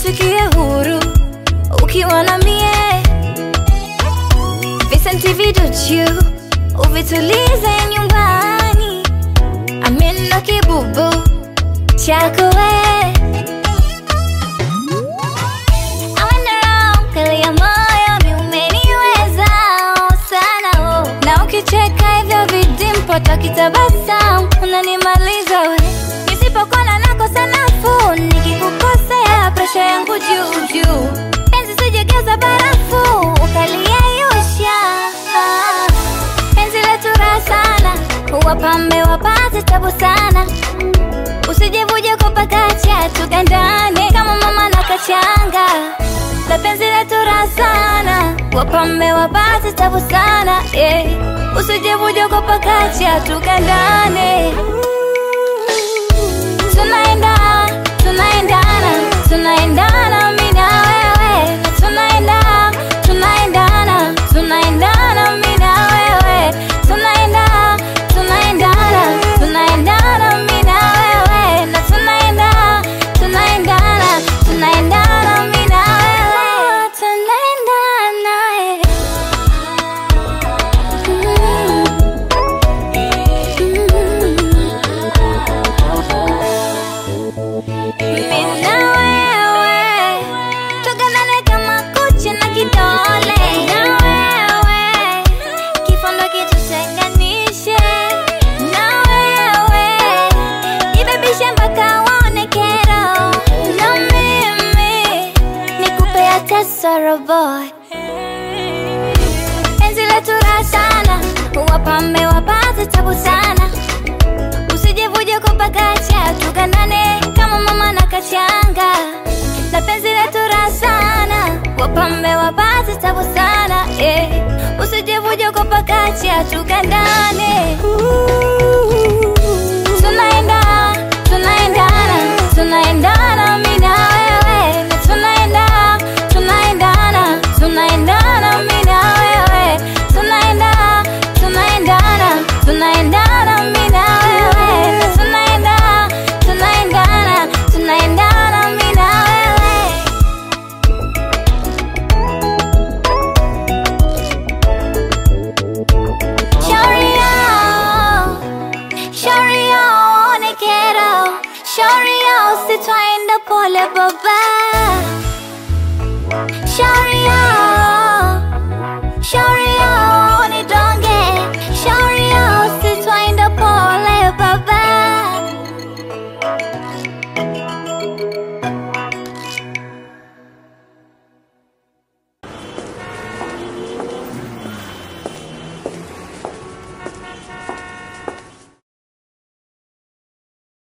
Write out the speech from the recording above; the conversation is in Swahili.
nijisikie huru ukiwa na mie. Visenti viduchu uvitulize nyumbani. Amina kibubu chako we. I went around kalia moyo mi umeniweza sana oh. Na ukicheka hivyo vidimpo takitabasamu unanimaliza we. Nisipokona nakosa nafuu, nikikukosea presha yangu juu juu. Penzi sijegeuza barafu ukaliyeyusha. Penzi letu raha sana, wapambe wapate tabu sana. Usijevuje kopakacha tugandane kama mama na kachanga. La penzi letu raha sana, wapambe wapate tabu sana yeah. Usijevuje kopakacha tugandane. Tunaendana mimi na wewe. Tunaendana mimi na wewe. Tunaendana mimi na wewe. Na tunaendana mimi na wewe. Tunaendana mimi na wewe. Tuganane kama kucha na kidole. Na wewe kifundo kitutenganishe. Na wewe ibebishe mpaka waone kero. Na mimi nikupe kasoro boy. Penzi letu raha sana, wapambe wapate tabu sana. Usijevuje kopakacha tugandane kama mama na kachanga. Na penzi letu raha sana, wapambe wapate tabu sana yeah. Usijevuje kopakacha tugandane. Tunaendana mimi na wewe. Na tunaendana mimi na wewe. Tunaendana mimi na wewe. Na tunaendana mimi na wewe. Shauri yao ni kero. Shauri yao sitwaenda pole baba. Shauri